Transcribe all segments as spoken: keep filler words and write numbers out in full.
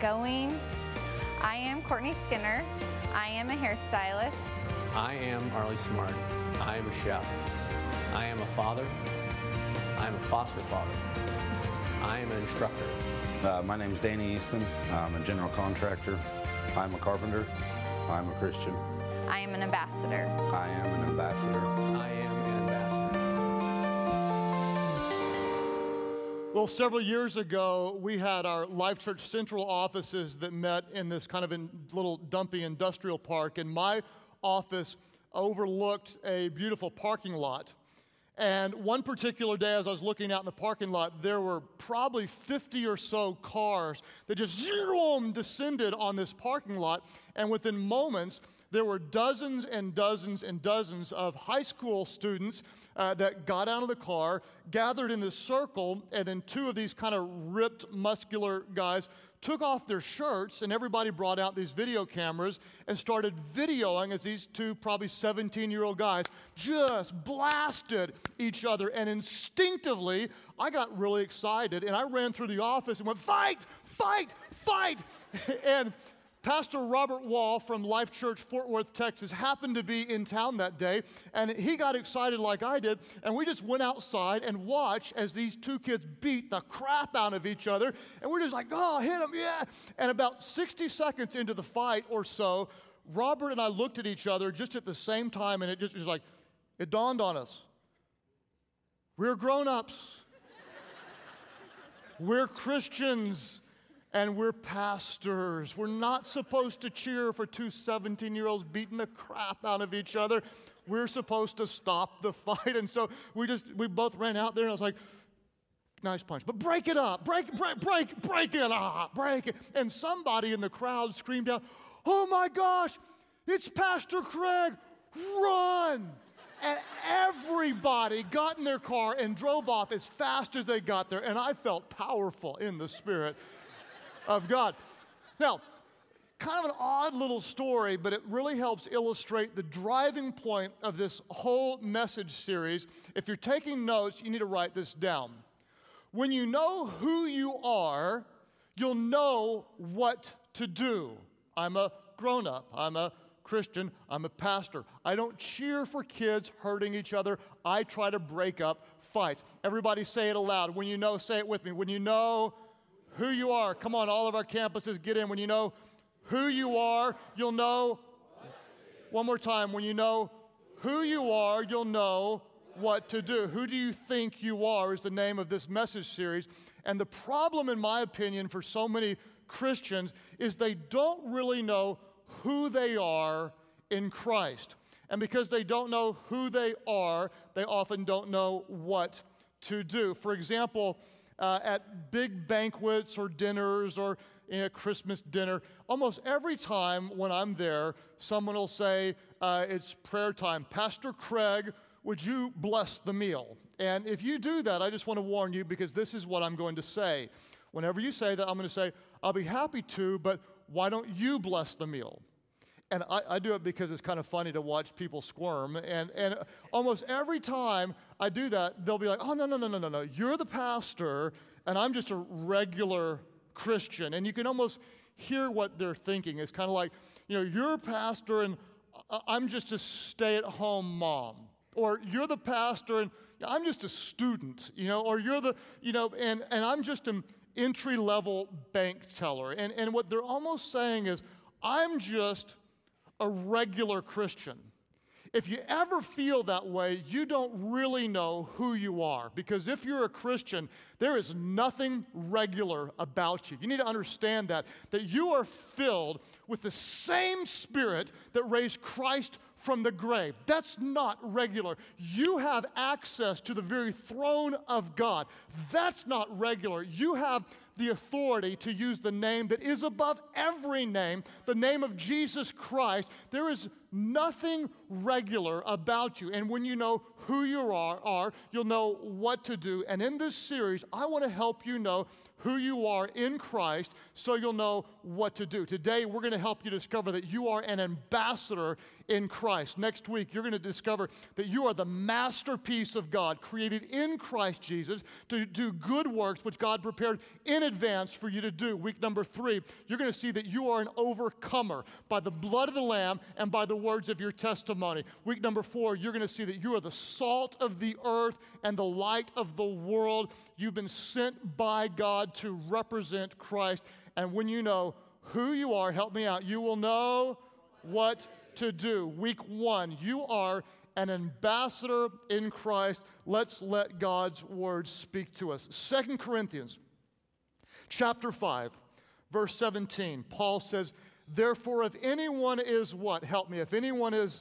going. I am Courtney Skinner. I am a hairstylist. I am Arlie Smart. I am a chef. I am a father. I am a foster father. I am an instructor. Uh, my name is Danny Easton. I'm a general contractor. I'm a carpenter. I'm a Christian. I am an ambassador. I am an ambassador. I am an ambassador. Well, several years ago, we had our Life Church Central offices that met in this kind of in little dumpy industrial park, and my office overlooked a beautiful parking lot. And one particular day, as I was looking out in the parking lot, there were probably fifty or so cars that just zoom descended on this parking lot. And within moments, there were dozens and dozens and dozens of high school students uh, that got out of the car, gathered in this circle, and then two of these kind of ripped, muscular guys took off their shirts, and everybody brought out these video cameras and started videoing as these two probably seventeen-year-old guys just blasted each other. And instinctively, I got really excited, and I ran through the office and went, fight, fight, fight. And Pastor Robert Wall from Life Church Fort Worth, Texas, happened to be in town that day, and he got excited like I did, and we just went outside and watched as these two kids beat the crap out of each other, and we're just like, oh, hit him, yeah. And about sixty seconds into the fight or so, Robert and I looked at each other just at the same time, and it just was like, it dawned on us. We're grown-ups. We're Christians. And we're pastors. We're not supposed to cheer for two seventeen-year-olds beating the crap out of each other. We're supposed to stop the fight. And so we just, we both ran out there, and I was like, nice punch. But break it up. Break, break, break, break it up. Break it. And somebody in the crowd screamed out, oh my gosh, it's Pastor Craig. Run. And everybody got in their car and drove off as fast as they got there. And I felt powerful in the spirit of God. Now, kind of an odd little story, but it really helps illustrate the driving point of this whole message series. If you're taking notes, you need to write this down. When you know who you are, you'll know what to do. I'm a grown-up. I'm a Christian. I'm a pastor. I don't cheer for kids hurting each other. I try to break up fights. Everybody say it aloud. When you know, say it with me. When you know who you are. Come on, all of our campuses, get in. When you know who you are, you'll know. One more time. When you know who you are, you'll know what to do. Who do you think you are is the name of this message series. And the problem, in my opinion, for so many Christians is they don't really know who they are in Christ. And because they don't know who they are, they often don't know what to do. For example, Uh, at big banquets or dinners or in a Christmas dinner, almost every time when I'm there, someone will say, uh, it's prayer time. Pastor Craig, would you bless the meal? And if you do that, I just want to warn you, because this is what I'm going to say. Whenever you say that, I'm going to say, I'll be happy to, but why don't you bless the meal? And I, I do it because it's kind of funny to watch people squirm. And, and almost every time I do that, they'll be like, oh, no, no, no, no, no, no. You're the pastor, and I'm just a regular Christian. And you can almost hear what they're thinking. It's kind of like, you know, you're a pastor, and I'm just a stay-at-home mom. Or you're the pastor, and I'm just a student, you know. Or you're the, you know, and, and I'm just an entry-level bank teller. And, and what they're almost saying is, I'm just a regular Christian. If you ever feel that way, you don't really know who you are. Because if you're a Christian, there is nothing regular about you. You need to understand that, that you are filled with the same Spirit that raised Christ from the grave. That's not regular. You have access to the very throne of God. That's not regular. You have the authority to use the name that is above every name, the name of Jesus Christ. There is nothing regular about you. And when you know who you are, are, you'll know what to do. And in this series, I want to help you know who you are in Christ so you'll know what to do. Today, we're going to help you discover that you are an ambassador in Christ. Next week, you're going to discover that you are the masterpiece of God, created in Christ Jesus to do good works which God prepared in advance for you to do. Week number three, you're going to see that you are an overcomer by the blood of the Lamb and by the words of your testimony. Week number four, you're going to see that you are the salt of the earth and the light of the world. You've been sent by God to represent Christ. And when you know who you are, help me out, you will know what to do. Week one, you are an ambassador in Christ. Let's let God's word speak to us. Second Corinthians chapter five, verse seventeen, Paul says, therefore, if anyone is what? Help me. If anyone is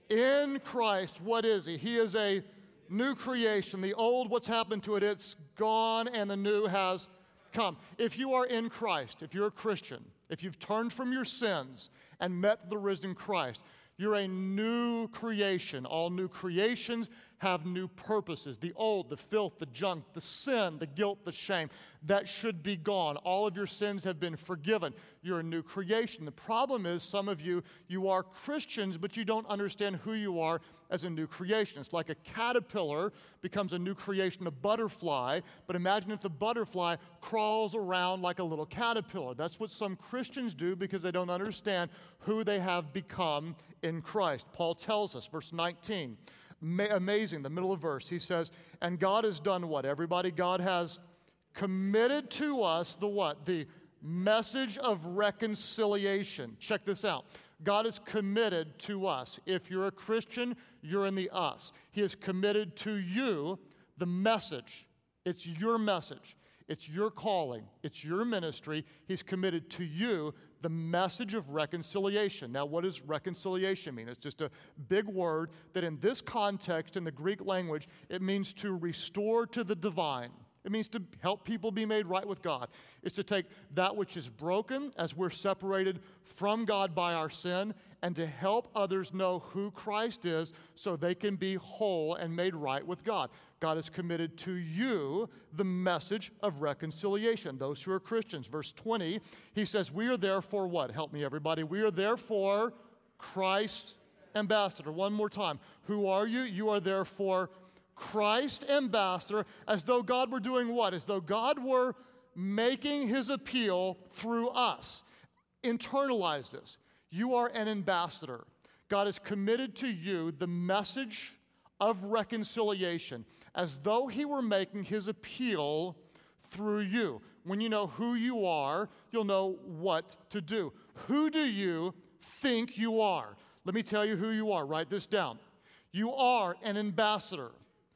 in Christ, what is he? He is a new creation. The old, what's happened to it? It's gone, and the new has come. If you are in Christ, if you're a Christian, if you've turned from your sins and met the risen Christ, you're a new creation. All new creations have new purposes. The old, the filth, the junk, the sin, the guilt, the shame, that should be gone. All of your sins have been forgiven. You're a new creation. The problem is some of you, you are Christians, but you don't understand who you are as a new creation. It's like a caterpillar becomes a new creation, a butterfly, but imagine if the butterfly crawls around like a little caterpillar. That's what some Christians do because they don't understand who they have become in Christ. Paul tells us, verse nineteen, amazing, the middle of verse, he says, and God has done what? Everybody, God has committed to us the what? The message of reconciliation. Check this out. God is committed to us. If you're a Christian, you're in the us. He is committed to you the message. It's your message. It's your calling. It's your ministry. He's committed to you the message of reconciliation. Now, what does reconciliation mean? It's just a big word that in this context, in the Greek language, it means to restore to the divine. It means to help people be made right with God. It's to take that which is broken as we're separated from God by our sin and to help others know who Christ is so they can be whole and made right with God. God is committed to you the message of reconciliation. Those who are Christians. Verse twenty, he says, we are therefore what? Help me, everybody. We are therefore Christ's ambassador. One more time. Who are you? You are therefore Christ ambassador, as though God were doing what? As though God were making his appeal through us. Internalize this. You are an ambassador. God has committed to you the message of reconciliation, as though he were making his appeal through you. When you know who you are, you'll know what to do. Who do you think you are? Let me tell you who you are. Write this down. You are an ambassador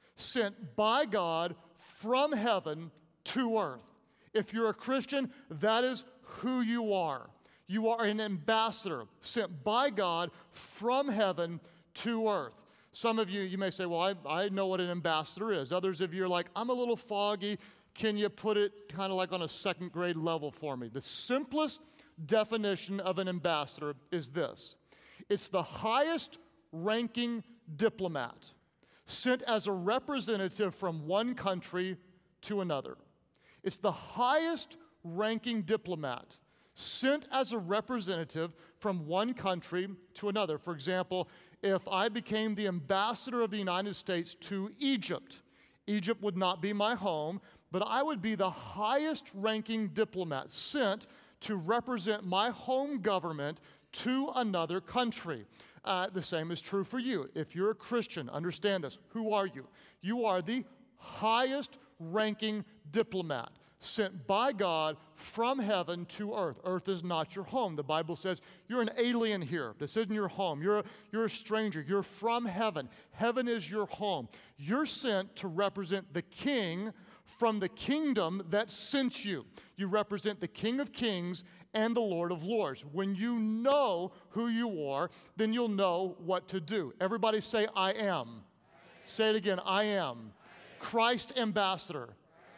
sent by God from heaven to earth. If you're a Christian, that is who you are. You are an ambassador sent by God from heaven to earth. Some of you, you may say, well, I, I know what an ambassador is. Others of you are like, I'm a little foggy. Can you put it kind of like on a second grade level for me? The simplest definition of an ambassador is this. It's the highest ranking diplomat sent as a representative from one country to another. It's the highest ranking diplomat sent as a representative from one country to another. For example, if I became the ambassador of the United States to Egypt, Egypt would not be my home, but I would be the highest ranking diplomat sent to represent my home government to another country. Uh, the same is true for you. If you're a Christian, understand this. Who are you? You are the highest ranking diplomat sent by God from heaven to earth. Earth is not your home. The Bible says you're an alien here. This isn't your home. You're a, you're a stranger. You're from heaven. Heaven is your home. You're sent to represent the King from the kingdom that sent you. You represent the King of Kings and the Lord of Lords. When you know who you are, then you'll know what to do. Everybody say, I am. I am. Say it again, I am. I am. Christ ambassador,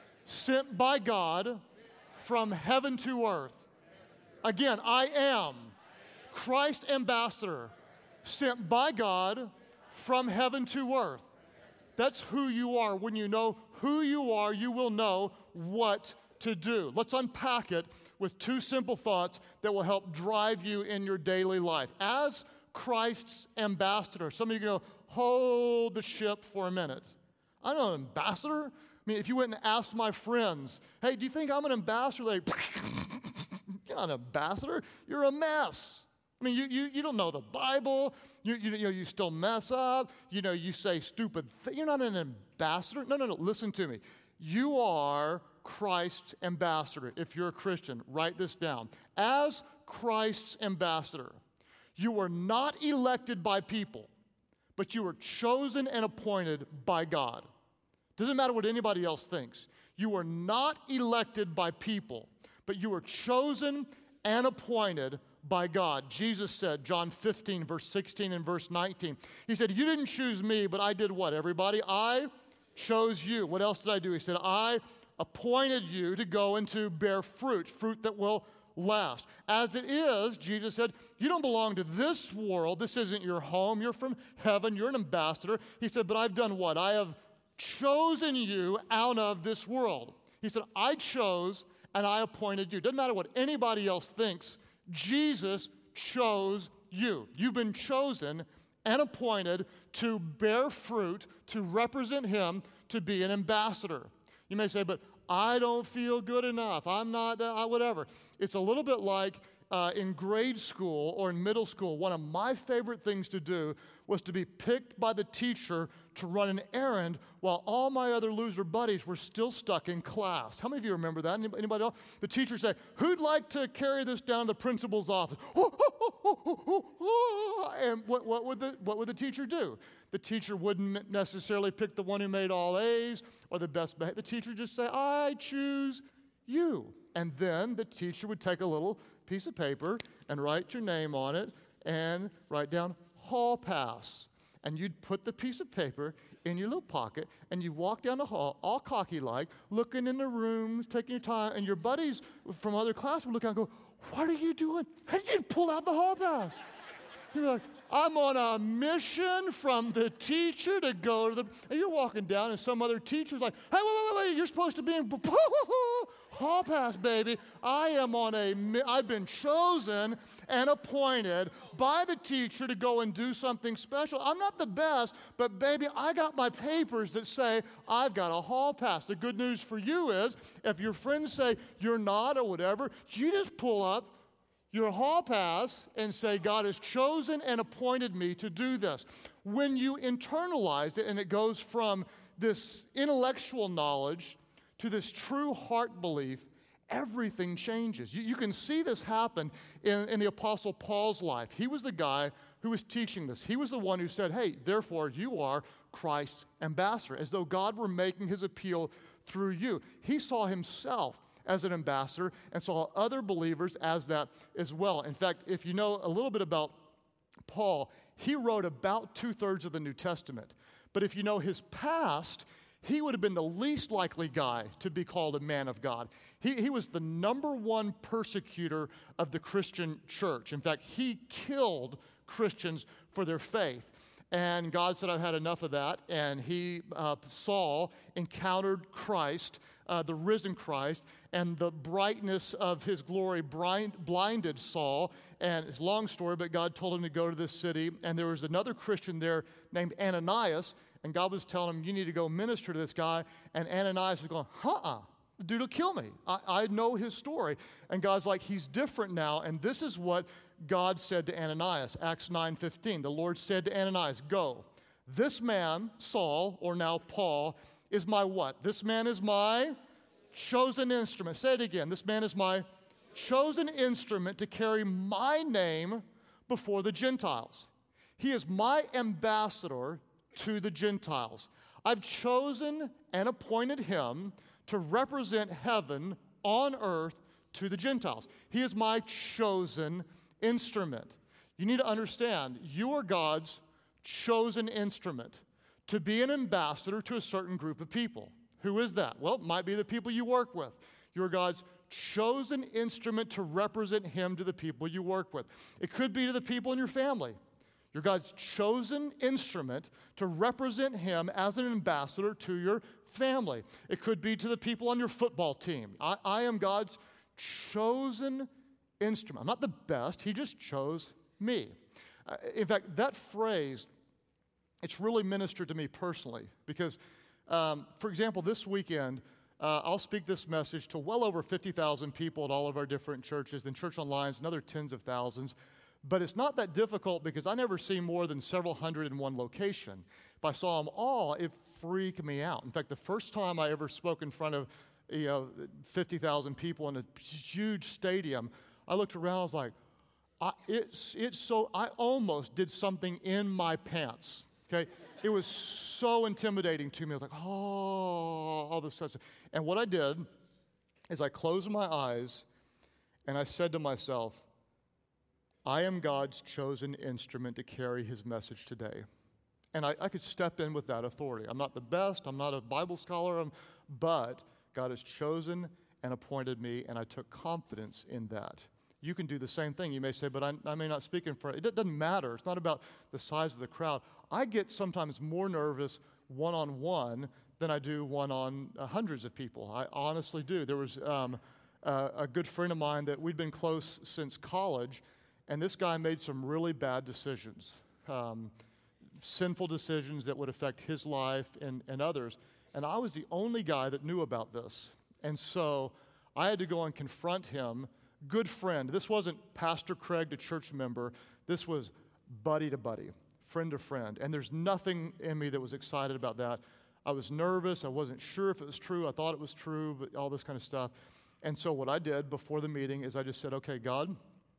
sent by God from heaven to earth. Again, I am. Christ ambassador, sent by God from heaven to earth. That's who you are. When you know who you are, you will know what to do. Let's unpack it with two simple thoughts that will help drive you in your daily life. As Christ's ambassador, some of you go, hold the ship for a minute. I'm not an ambassador. I mean, if you went and asked my friends, hey, do you think I'm an ambassador? Like, you're not an ambassador. You're a mess. I mean, you, you, you don't know the Bible. You, you, you know, you still mess up. You know, you say stupid things. You're not an ambassador. No, no, no. Listen to me. You are Christ's ambassador. If you're a Christian, write this down. As Christ's ambassador, you are not elected by people, but you are chosen and appointed by God. Doesn't matter what anybody else thinks. You are not elected by people, but you are chosen and appointed by God. Jesus said, John fifteen, verse sixteen and verse nineteen, he said, you didn't choose me, but I did what, everybody? I chose you. What else did I do? He said, I appointed you to go and to bear fruit, fruit that will last. As it is, Jesus said, you don't belong to this world. This isn't your home. You're from heaven. You're an ambassador. He said, but I've done what? I have chosen you out of this world. He said, I chose and I appointed you. Doesn't matter what anybody else thinks. Jesus chose you. You've been chosen and appointed to bear fruit, to represent him, to be an ambassador. You may say, but I don't feel good enough. I'm not, uh, whatever. It's a little bit like uh, in grade school or in middle school. One of my favorite things to do was to be picked by the teacher to run an errand while all my other loser buddies were still stuck in class. How many of you remember that? Anybody else? The teacher said, who'd like to carry this down to the principal's office? And what, what, would the, what would the teacher do? The teacher wouldn't necessarily pick the one who made all A's or the best behavior. The teacher would just say, I choose you. And then the teacher would take a little piece of paper and write your name on it and write down hall pass. And you'd put the piece of paper in your little pocket, and you walk down the hall, all cocky-like, looking in the rooms, taking your time, and your buddies from other classes would look out and go, what are you doing? How did you pull out the hall pass? You're like, I'm on a mission from the teacher to go to the, and you're walking down and some other teacher's like, hey, wait, wait, wait, you're supposed to be in hall pass, baby. I am on a, I've been chosen and appointed by the teacher to go and do something special. I'm not the best, but baby, I got my papers that say I've got a hall pass. The good news for you is if your friends say you're not or whatever, you just pull up your hall pass and say, God has chosen and appointed me to do this. When you internalize it and it goes from this intellectual knowledge to this true heart belief, everything changes. You, you can see this happen in, in the Apostle Paul's life. He was the guy who was teaching this. He was the one who said, hey, therefore you are Christ's ambassador, as though God were making his appeal through you. He saw himself as an ambassador and saw other believers as that as well. In fact, if you know a little bit about Paul, he wrote about two-thirds of the New Testament. But if you know his past, he would have been the least likely guy to be called a man of God. He, he was the number one persecutor of the Christian church. In fact, he killed Christians for their faith. And God said, I've had enough of that. And he, uh, Saul, encountered Christ, uh, the risen Christ, and the brightness of his glory blind, blinded Saul. And it's a long story, but God told him to go to this city. And there was another Christian there named Ananias. And God was telling him, you need to go minister to this guy. And Ananias was going, uh-uh, the dude will kill me. I, I know his story. And God's like, he's different now. And this is what God said to Ananias, Acts nine fifteen. The Lord said to Ananias, go. This man, Saul, or now Paul, is my what? This man is my chosen instrument. Say it again. This man is my chosen instrument to carry my name before the Gentiles. He is my ambassador to the Gentiles. I've chosen and appointed him to represent heaven on earth to the Gentiles. He is my chosen instrument. You need to understand, you are God's chosen instrument to be an ambassador to a certain group of people. Who is that? Well, it might be the people you work with. You're God's chosen instrument to represent him to the people you work with. It could be to the people in your family. You're God's chosen instrument to represent him as an ambassador to your family. It could be to the people on your football team. I, I am God's chosen instrument. I'm not the best. He just chose me. Uh, in fact, that phrase, it's really ministered to me personally because, um, for example, this weekend, uh, I'll speak this message to well over fifty thousand people at all of our different churches, then Church Online is another tens of thousands. But it's not that difficult because I never see more than several hundred in one location. If I saw them all, it freaked me out. In fact, the first time I ever spoke in front of, you know, fifty thousand people in a huge stadium, I looked around, I was like, I, it's, it's so, I almost did something in my pants, okay? It was so intimidating to me. I was like, oh, all this stuff. And what I did is I closed my eyes and I said to myself, I am God's chosen instrument to carry his message today. And I, I could step in with that authority. I'm not the best, I'm not a Bible scholar, I'm, but God has chosen and appointed me, and I took confidence in that. You can do the same thing. You may say, but I, I may not speak in front. It doesn't matter. It's not about the size of the crowd. I get sometimes more nervous one-on-one than I do one-on uh, hundreds of people. I honestly do. There was um, uh, a good friend of mine that we'd been close since college, and this guy made some really bad decisions, um, sinful decisions that would affect his life and, and others. And I was the only guy that knew about this. And so I had to go and confront him. Good friend. This wasn't Pastor Craig to church member. This was buddy to buddy, friend to friend. And there's nothing in me that was excited about that. I was nervous. I wasn't sure if it was true. I thought it was true, but all this kind of stuff. And so what I did before the meeting is I just said, okay, God,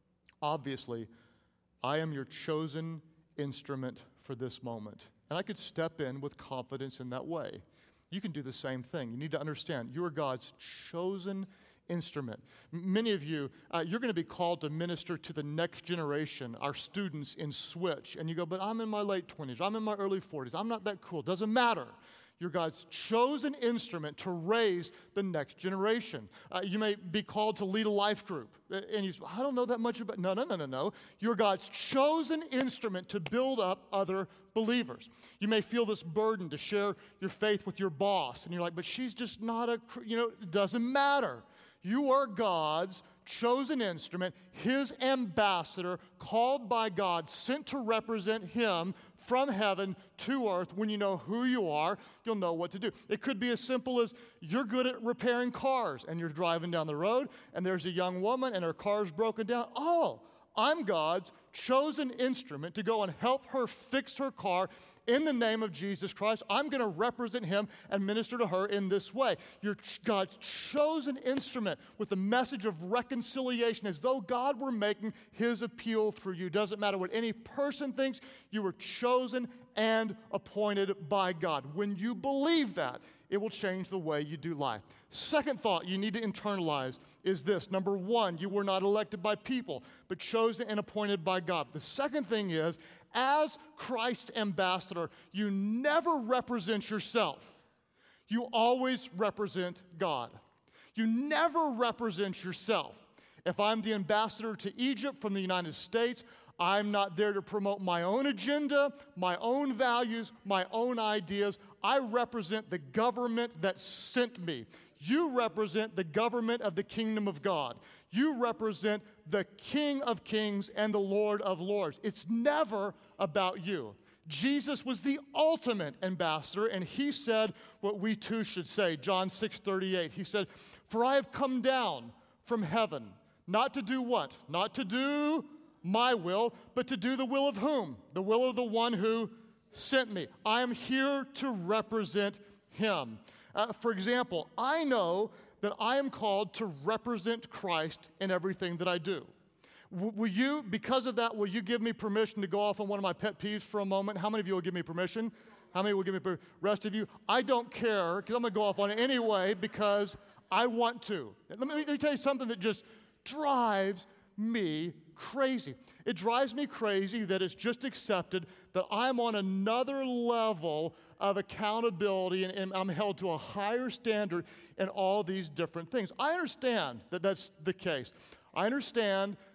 obviously, I am your chosen instrument for this moment. And I could step in with confidence in that way. You can do the same thing. You need to understand, you are God's chosen instrument. M- many of you, uh, you're going to be called to minister to the next generation, our students in Switch. And you go, but I'm in my late twenties. I'm in my early forties. I'm not that cool. Doesn't matter. You're God's chosen instrument to raise the next generation. Uh, you may be called to lead a life group. And you say, I don't know that much about, no, no, no, no, no. You're God's chosen instrument to build up other believers. You may feel this burden to share your faith with your boss. And you're like, but she's just not a, you know, it doesn't matter. You are God's chosen instrument, his ambassador, called by God, sent to represent him from heaven to earth. When you know who you are, you'll know what to do. It could be as simple as you're good at repairing cars, and you're driving down the road, and there's a young woman, and her car's broken down. Oh, I'm God's chosen instrument to go and help her fix her car in the name of Jesus Christ. I'm going to represent him and minister to her in this way. You're God's chosen instrument with the message of reconciliation, as though God were making his appeal through you. Doesn't matter what any person thinks, you were chosen and appointed by God. When you believe that, it will change the way you do life. Second thought you need to internalize is this. Number one, you were not elected by people, but chosen and appointed by God. The second thing is, as Christ's ambassador, you never represent yourself. You always represent God. You never represent yourself. If I'm the ambassador to Egypt from the United States, I'm not there to promote my own agenda, my own values, my own ideas. I represent the government that sent me. You represent the government of the kingdom of God. You represent the King of Kings and the Lord of Lords. It's never about you. Jesus was the ultimate ambassador, and he said what we too should say. John six thirty-eight, he said, "For I have come down from heaven, not to do what? Not to do my will, but to do the will of whom? The will of the one who sent me. I am here to represent him." Uh, for example, I know that I am called to represent Christ in everything that I do. W- will you, because of that, will you give me permission to go off on one of my pet peeves for a moment? How many of you will give me permission? How many will give me permission? Rest of you, I don't care, because I'm going to go off on it anyway because I want to. Let me, let me tell you something that just drives me crazy. It drives me crazy that it's just accepted that I'm on another level of accountability and, and I'm held to a higher standard in all these different things. I understand that that's the case. I understand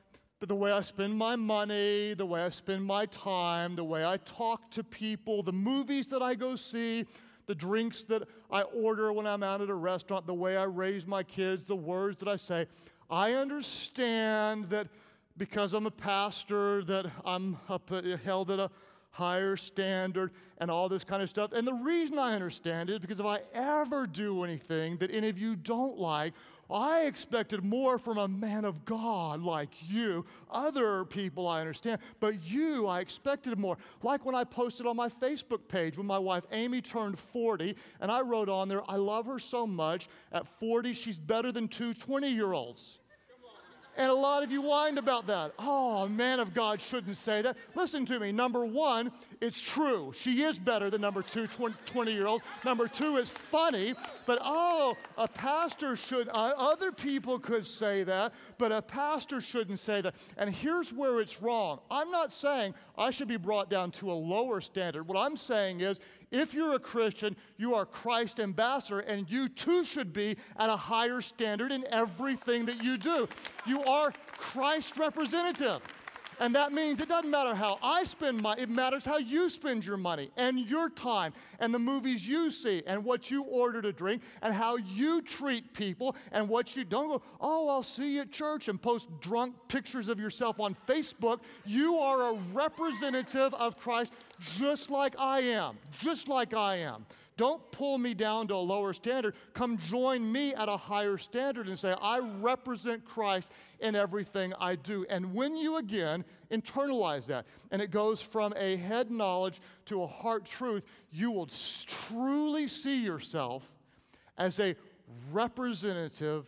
but the way I spend my money, the way I spend my time, the way I talk to people, the movies that I go see, the drinks that I order when I'm out at a restaurant, the way I raise my kids, the words that I say, I understand that because I'm a pastor, that I'm up, held at a higher standard and all this kind of stuff. And the reason I understand it is because if I ever do anything that any of you don't like, I expected more from a man of God like you. Other people I understand, but you, I expected more. Like when I posted on my Facebook page when my wife Amy turned forty, and I wrote on there, I love her so much. At forty, she's better than two twenty-year-olds. And a lot of you whined about that. Oh, a man of God shouldn't say that. Listen to me. Number one, it's true. She is better than number two twenty-year-olds. Number two is funny. But, oh, a pastor should, uh, other people could say that, but a pastor shouldn't say that. And here's where it's wrong. I'm not saying I should be brought down to a lower standard. What I'm saying is, if you're a Christian, you are Christ ambassador, and you too should be at a higher standard in everything that you do. You are Christ representative. And that means it doesn't matter how I spend my, it matters how you spend your money and your time and the movies you see and what you order to drink and how you treat people and what you don't go, oh, I'll see you at church and post drunk pictures of yourself on Facebook. You are a representative of Christ just like I am, just like I am. Don't pull me down to a lower standard. Come join me at a higher standard and say, I represent Christ in everything I do. And when you, again, internalize that, and it goes from a head knowledge to a heart truth, you will truly see yourself as a representative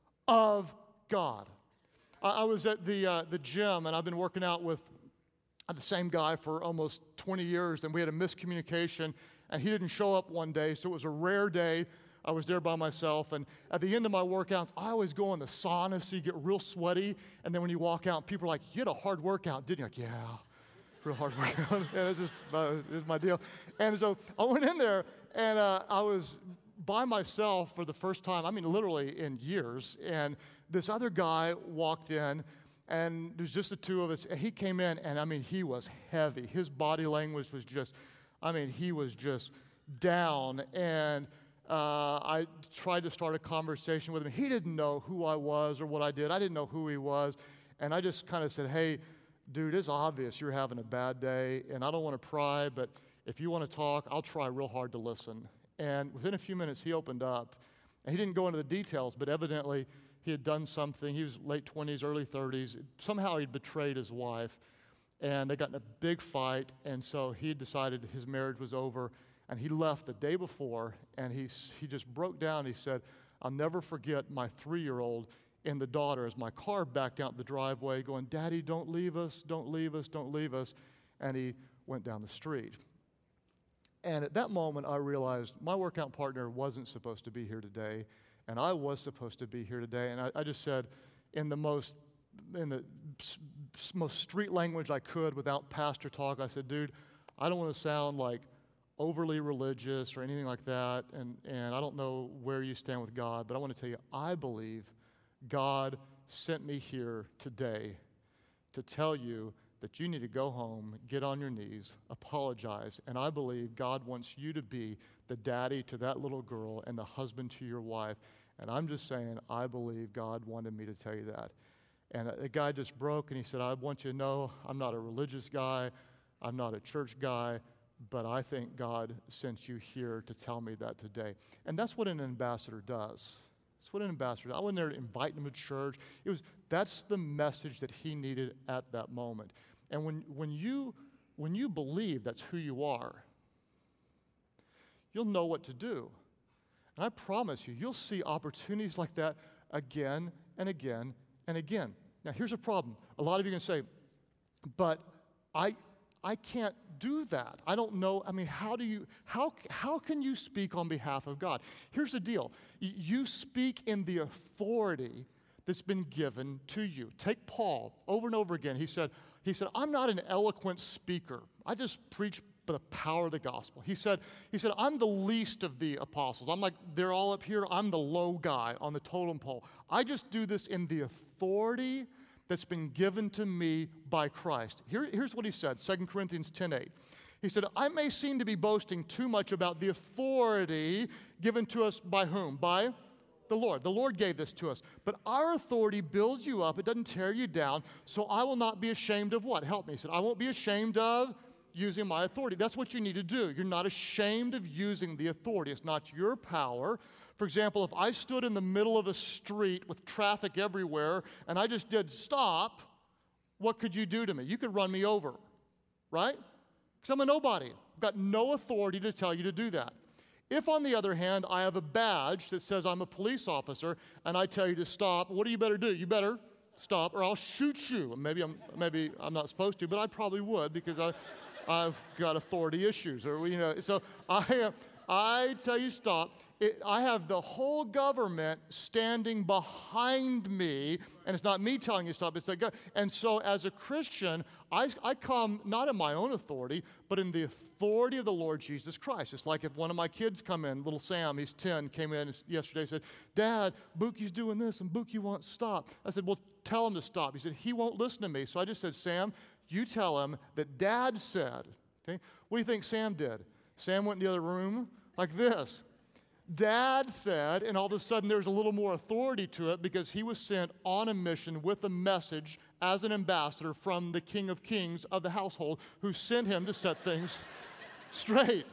of God. I, I was at the, uh, the gym, and I've been working out with the same guy for almost twenty years, and we had a miscommunication. And he didn't show up one day, so it was a rare day. I was there by myself, and at the end of my workouts, I always go in the sauna so you get real sweaty, and then when you walk out, people are like, you had a hard workout, didn't you? Like, yeah, real hard workout. Yeah, that's just uh, it's my deal. And so I went in there, and uh, I was by myself for the first time, I mean literally in years, and this other guy walked in, and there's just the two of us, and he came in, and I mean, he was heavy. His body language was just, I mean, he was just down, and uh, I tried to start a conversation with him. He didn't know who I was or what I did. I didn't know who he was, and I just kind of said, hey, dude, it's obvious you're having a bad day, and I don't want to pry, but if you want to talk, I'll try real hard to listen. And within a few minutes, he opened up, and he didn't go into the details, but evidently he had done something. He was late twenties, early thirties. Somehow he'd betrayed his wife. And they got in a big fight, and so he decided his marriage was over, and he left the day before, and he, he just broke down. He said, I'll never forget my three-year-old and the daughter as my car backed out the driveway going, Daddy, don't leave us, don't leave us, don't leave us. And he went down the street. And at that moment, I realized my workout partner wasn't supposed to be here today, and I was supposed to be here today. And I, I just said, in the most, in the most street language I could without pastor talk, I said, dude, I don't want to sound like overly religious or anything like that, and, and I don't know where you stand with God, but I want to tell you, I believe God sent me here today to tell you that you need to go home, get on your knees, apologize, and I believe God wants you to be the daddy to that little girl and the husband to your wife, and I'm just saying, I believe God wanted me to tell you that. And the guy just broke, and he said, I want you to know I'm not a religious guy, I'm not a church guy, but I think God sent you here to tell me that today. And that's what an ambassador does. That's what an ambassador does. I wasn't there to invite him to church. It was, that's the message that he needed at that moment. And when, when, you, when you believe that's who you are, you'll know what to do. And I promise you, you'll see opportunities like that again and again and again. Now, here's a problem. A lot of you can say, but I I can't do that. I don't know. I mean, how do you, how, how can you speak on behalf of God? Here's the deal. You speak in the authority that's been given to you. Take Paul over and over again. He said, he said, I'm not an eloquent speaker. I just preach by the power of the gospel. He said, he said, I'm the least of the apostles. I'm like, they're all up here. I'm the low guy on the totem pole. I just do this in the authority that's been given to me by Christ. Here, here's what he said, Second Corinthians ten eight. He said, I may seem to be boasting too much about the authority given to us by whom? By the Lord. The Lord gave this to us. But our authority builds you up. It doesn't tear you down. So I will not be ashamed of what? Help me. He said, I won't be ashamed of using my authority. That's what you need to do. You're not ashamed of using the authority. It's not your power. For example, if I stood in the middle of a street with traffic everywhere and I just did stop, what could you do to me? You could run me over, right? Because I'm a nobody. I've got no authority to tell you to do that. If, on the other hand, I have a badge that says I'm a police officer and I tell you to stop, what do you better do? You better stop or I'll shoot you. Maybe I'm, maybe I'm not supposed to, but I probably would because I, I've got authority issues. Or, you know, so I, I tell you stop. It, I have the whole government standing behind me, and it's not me telling you stop, it's the government. And so as a Christian, I, I come not in my own authority, but in the authority of the Lord Jesus Christ. It's like if one of my kids come in, little Sam, he's ten, came in yesterday and said, Dad, Bookie's doing this, and Bookie won't stop. I said, well, tell him to stop. He said, he won't listen to me. So I just said, Sam, you tell him that Dad said. Okay? What do you think Sam did? Sam went in the other room like this. Dad said, and all of a sudden there's a little more authority to it because he was sent on a mission with a message as an ambassador from the King of Kings of the household who sent him to set things straight.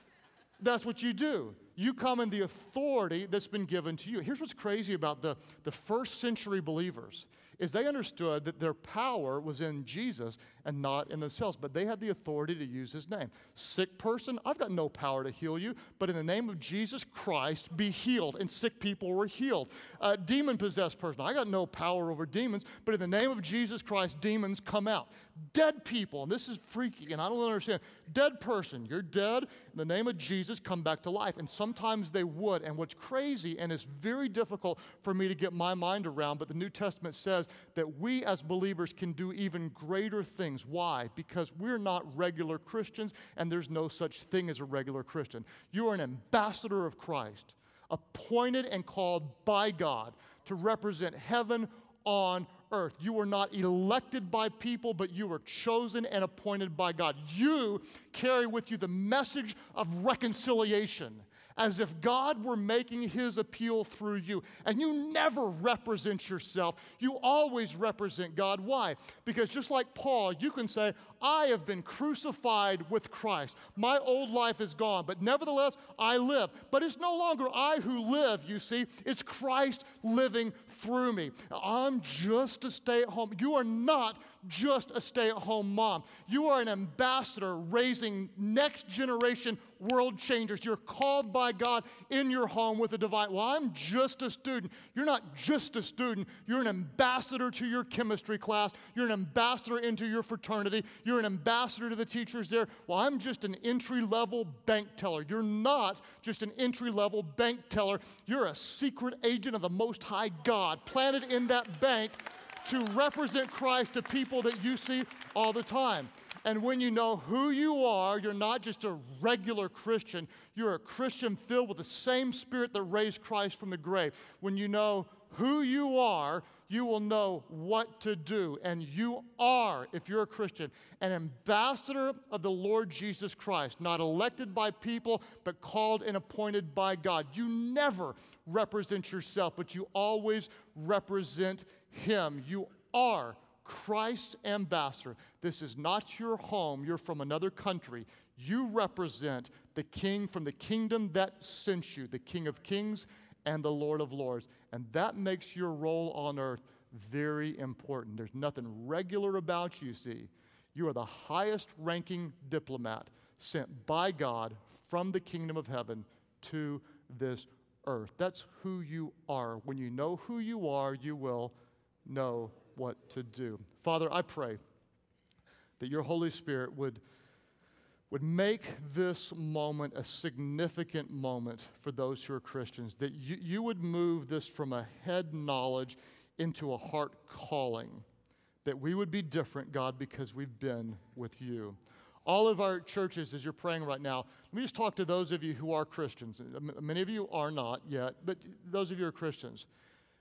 That's what you do. You come in the authority that's been given to you. Here's what's crazy about the, the first century believers is they understood that their power was in Jesus and not in themselves, but they had the authority to use his name. Sick person, I've got no power to heal you, but in the name of Jesus Christ, be healed. And sick people were healed. Uh, demon-possessed person, I got no power over demons, but in the name of Jesus Christ, demons come out. Dead people, and this is freaky, and I don't understand. Dead person, you're dead. In the name of Jesus, come back to life. And sometimes they would. And what's crazy, and it's very difficult for me to get my mind around, but the New Testament says that we as believers can do even greater things. Why? Because we're not regular Christians, and there's no such thing as a regular Christian. You are an ambassador of Christ, appointed and called by God to represent heaven on earth. You were not elected by people, but you were chosen and appointed by God. You carry with you the message of reconciliation, as if God were making his appeal through you. And you never represent yourself. You always represent God. Why? Because just like Paul, you can say, I have been crucified with Christ. My old life is gone, but nevertheless, I live. But it's no longer I who live, you see. It's Christ living through me. I'm just a stay-at-home. You are not just a stay-at-home mom. You are an ambassador raising next generation world changers. You're called by God in your home with a divine. Well, I'm just a student. You're not just a student. You're an ambassador to your chemistry class. You're an ambassador into your fraternity. You're an ambassador to the teachers there. Well, I'm just an entry-level bank teller. You're not just an entry-level bank teller. You're a secret agent of the Most High God planted in that bank to represent Christ to people that you see all the time. And when you know who you are, you're not just a regular Christian. You're a Christian filled with the same Spirit that raised Christ from the grave. When you know who you are, you will know what to do. And you are, if you're a Christian, an ambassador of the Lord Jesus Christ, not elected by people, but called and appointed by God. You never represent yourself, but you always represent him. You are Christ's ambassador. This is not your home. You're from another country. You represent the King from the kingdom that sent you, the King of Kings and the Lord of Lords. And that makes your role on earth very important. There's nothing regular about you, see. You are the highest ranking diplomat sent by God from the kingdom of heaven to this earth. That's who you are. When you know who you are, you will know what to do. Father, I pray that your Holy Spirit would, would make this moment a significant moment for those who are Christians, that you, you would move this from a head knowledge into a heart calling, that we would be different, God, because we've been with you. All of our churches, as you're praying right now, let me just talk to those of you who are Christians. Many of you are not yet, but those of you who are Christians.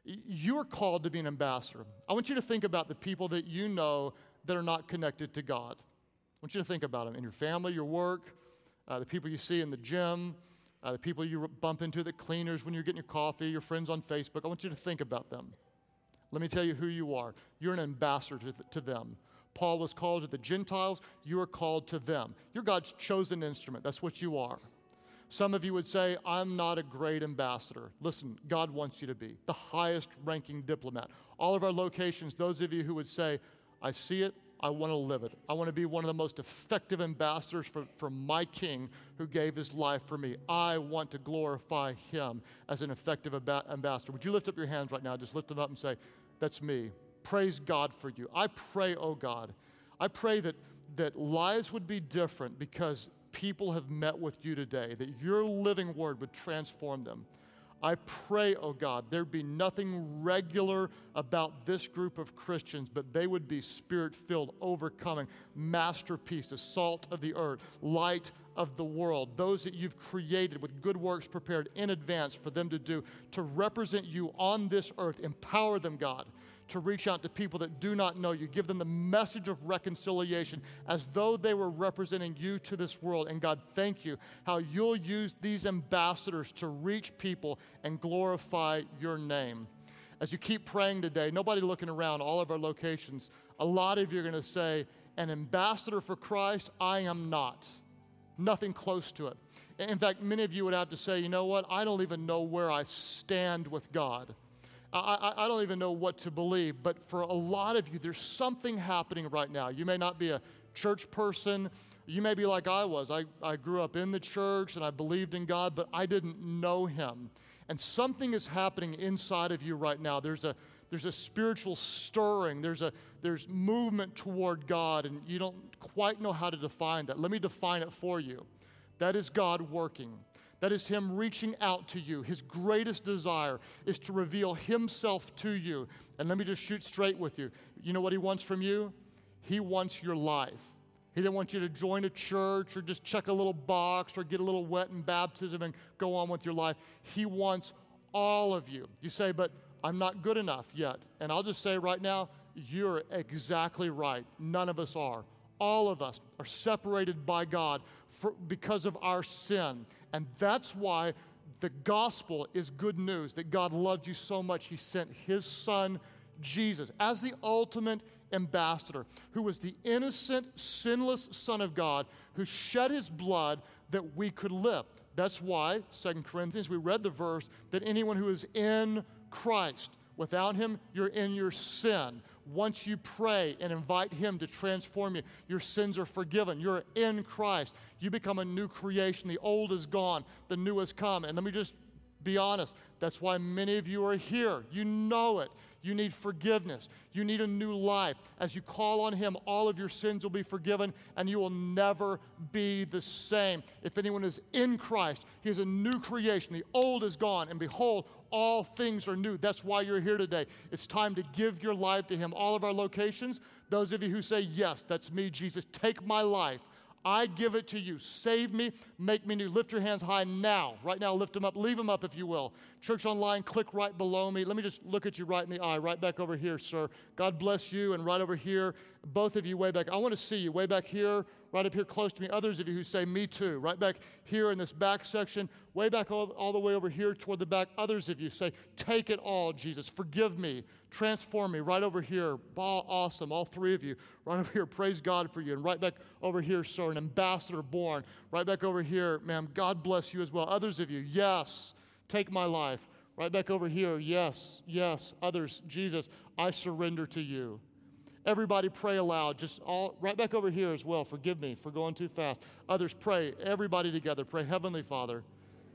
Y- You are called to be an ambassador. I want you to think about the people that you know that are not connected to God. I want you to think about them in your family, your work, uh, the people you see in the gym, uh, the people you bump into, the cleaners when you're getting your coffee, your friends on Facebook. I want you to think about them. Let me tell you who you are. You're an ambassador to, th- to them. Paul was called to the Gentiles. You are called to them. You're God's chosen instrument. That's what you are. Some of you would say, I'm not a great ambassador. Listen, God wants you to be the highest ranking diplomat. All of our locations, those of you who would say, I see it, I want to live it. I want to be one of the most effective ambassadors for, for my King who gave his life for me. I want to glorify him as an effective ab- ambassador. Would you lift up your hands right now? Just lift them up and say, that's me. Praise God for you. I pray, oh God, I pray that, that lives would be different because people have met with you today, that your living word would transform them. I pray, oh God, there'd be nothing regular about this group of Christians, but they would be spirit-filled, overcoming, masterpieces, salt of the earth, light of the world, those that you've created with good works prepared in advance for them to do, to represent you on this earth. Empower them, God, to reach out to people that do not know you. Give them the message of reconciliation as though they were representing you to this world. And God, thank you how you'll use these ambassadors to reach people and glorify your name. As you keep praying today, nobody looking around, all of our locations, a lot of you are going to say, an ambassador for Christ, I am not. Nothing close to it. In fact, many of you would have to say, you know what, I don't even know where I stand with God. I, I, I don't even know what to believe, but for a lot of you, there's something happening right now. You may not be a church person. You may be like I was. I, I grew up in the church and I believed in God, but I didn't know him. And something is happening inside of you right now. There's a there's a spiritual stirring. There's a there's movement toward God, and you don't quite know how to define that. Let me define it for you. That is God working. That is him reaching out to you. His greatest desire is to reveal himself to you. And let me just shoot straight with you. You know what he wants from you? He wants your life. He didn't want you to join a church or just check a little box or get a little wet in baptism and go on with your life. He wants all of you. You say, but I'm not good enough yet. And I'll just say right now, you're exactly right. None of us are. All of us are separated by God for, because of our sin. And that's why the gospel is good news, that God loved you so much, he sent his son, Jesus, as the ultimate ambassador, who was the innocent, sinless Son of God, who shed his blood that we could live. That's why, Second Corinthians, we read the verse that anyone who is in Christ, without him, you're in your sin. Once you pray and invite him to transform you, your sins are forgiven. You're in Christ. You become a new creation. The old is gone. The new has come. And let me just be honest. That's why many of you are here. You know it. You need forgiveness. You need a new life. As you call on him, all of your sins will be forgiven, and you will never be the same. If anyone is in Christ, he is a new creation. The old is gone, and behold, all things are new. That's why you're here today. It's time to give your life to him. All of our locations, those of you who say, yes, that's me, Jesus, take my life. I give it to you. Save me, make me new. Lift your hands high now. Right now, lift them up. Leave them up if you will. Church Online, click right below me. Let me just look at you right in the eye, right back over here, sir. God bless you, and right over here, both of you way back. I want to see you way back here, right up here close to me. Others of you who say, me too, right back here in this back section, way back all, all the way over here toward the back. Others of you say, take it all, Jesus. Forgive me. Transform me. Right over here. All awesome. All three of you. Right over here. Praise God for you. And right back over here, sir, an ambassador born. Right back over here, ma'am. God bless you as well. Others of you, yes, take my life. Right back over here, yes, yes. Others, Jesus, I surrender to you. Everybody pray aloud. Just all right back over here as well. Forgive me for going too fast. Others pray. Everybody together. Pray, Heavenly Father,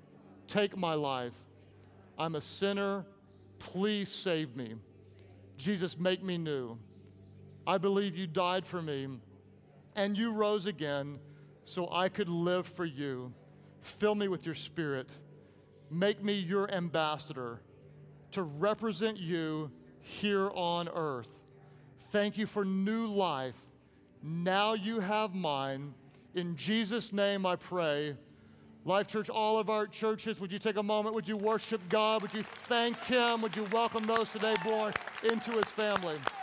take my life. I'm a sinner. Please save me. Jesus, make me new. I believe you died for me and you rose again so I could live for you. Fill me with your Spirit. Make me your ambassador to represent you here on earth. Thank you for new life. Now you have mine. In Jesus' name I pray. Life Church, all of our churches, would you take a moment? Would you worship God? Would you thank Him? Would you welcome those today born into His family?